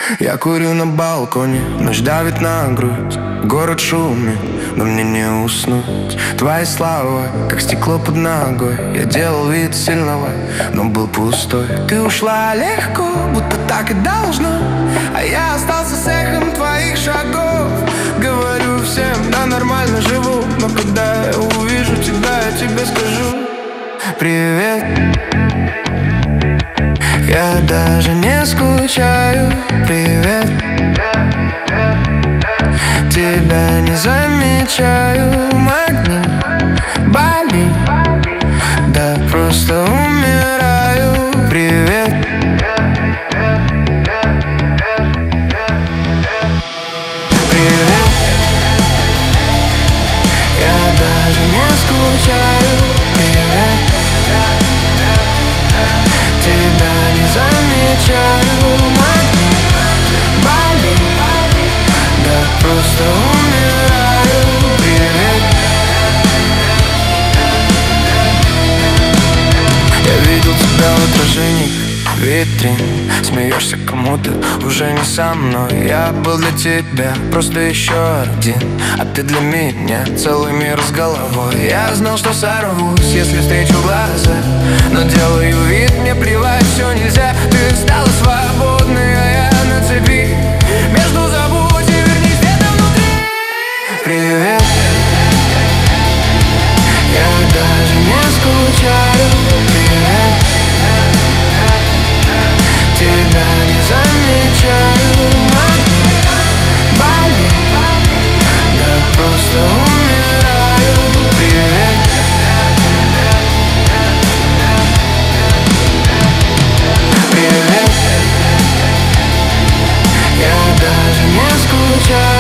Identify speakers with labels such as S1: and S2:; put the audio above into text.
S1: Я курю на балконе, ночь давит на грудь. Город шумит, но мне не уснуть. Твои слова, как стекло под ногой. Я делал вид сильного, но был пустой. Ты ушла легко, будто так и должно, а я остался с эхом твоих шагов. Говорю всем, да нормально живу, но когда я увижу тебя, я тебе скажу: привет. Я даже не скучаю, привет. Тебя не замечаю, магнит болит, да просто умираю, привет. Привет. Я даже не скучаю, привет. Тебя не замечаю, магнит болит, да просто умираю, привет. Я видел тебя в отражении витрин. Смеешься кому-то, уже не со мной. Я был для тебя просто еще один, а ты для меня целый мир с головой. Я знал, что сорвусь, если встречу глаза, но делаю вид, мне плевать, все нельзя. Ты стала свободной, а я на цепи. Между забудь и вернись где-то внутри. Привет. Я даже не скучаю, привет. Тебя не замечаю, магнит болит, да просто умираю, привет. Привет. Я даже не скучаю.